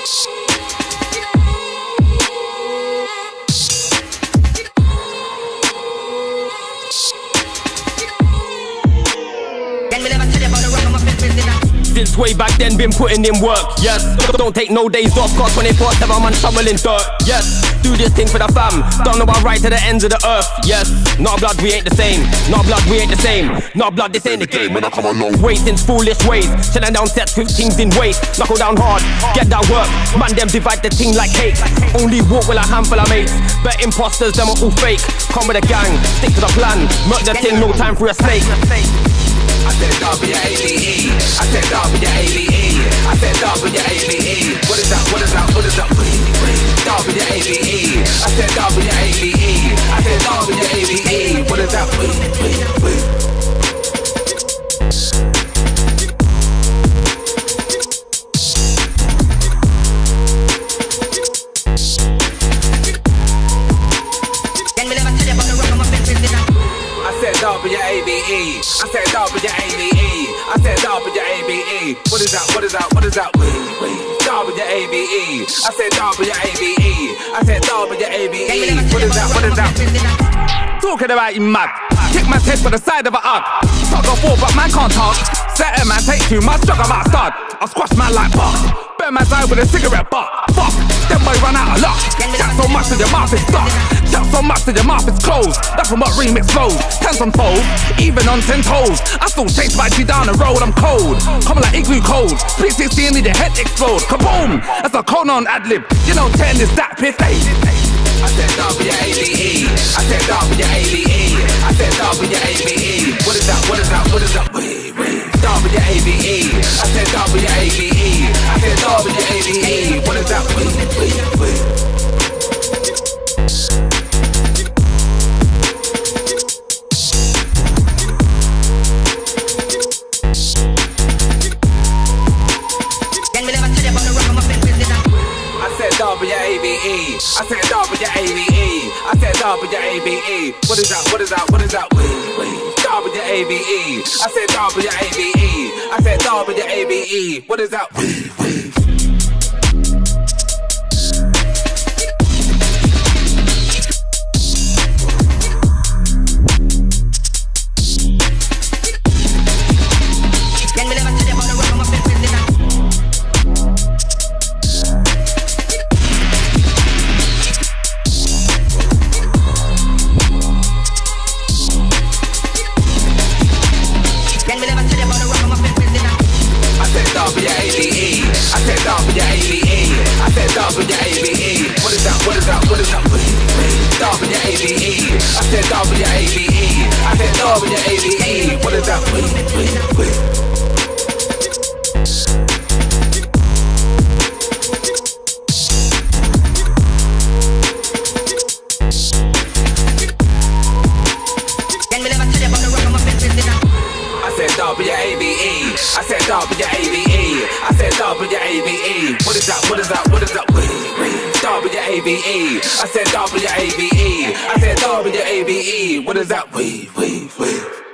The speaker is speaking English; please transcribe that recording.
Since way back then, been putting in work, yes. Don't take no days off, cause 24/7 man shoveling dirt, yes. Do this thing for the fam, don't know about right to the ends of the earth, yes. Not blood, we ain't the same. Not blood, we ain't the same. Not blood, this ain't the game. When I come along, wasting foolish ways, chilling down sets with things in waste. Knuckle down hard, get that work. Man, them divide the thing like cake. Only walk with a handful of mates. Bet imposters, them are all fake. Come with a gang, stick to the plan. Murk the thing, no time for a snake. I said W-A-V-E. I said W-A-V-E. I said W-A-V-E. What is that? What is that? What is that? W-A-V-E. I said W-A-V-E. I said W-A-V-E. What is that? W-A-V-E. I said W-A-V-E. I said W-A-V-E. What is that? What is that? What is that? W-A-V-E. I said W-A-V-E. I said W-A-V-E. What is that? What is that? Talking about you mad. Kick my head for the side of a hug. Talk a fool, but man can't talk. Set man take too much, struck about start. I squash man like buck. Burn man's eye with a cigarette butt. Fuck, them boy run out of luck. Chat so much that your mouth is stuck. Chat so much that your mouth is closed. That's from what remix flows. Tens on fold, even on 10 toes. I still chase my G down the road, I'm cold. Coming like igloo cold. Speed 16, need your head explode. Kaboom! That's a Conan ad-lib. You know 10 is that piff. I said W-A-V-E. I said W-A-V-E. I said W-A-V-E. What is that? What is that? What is that? W-A-V-E. I said W-A-V-E. I said W-A-V-E. What is that? W-A-V-E. I said W-A-V-E. I said W-A-V-E. What is that? What is that? What is that? W-A-V-E. I said W-A-V-E. I said W-A-V-E. What is that? W-A-V-E. I said W-A-V-E. I said W-A-V-E. What is that? What is that? What is that? W-A-V-E. I said W-A-V-E. I said W-A-V-E. What is that? W-A-V-E. I said W-A-V-E. I said W-A-V-E. What is that? What is that? What is that? W-A-V-E. I said W-A-V-E. I said W-A-V-E. What is that?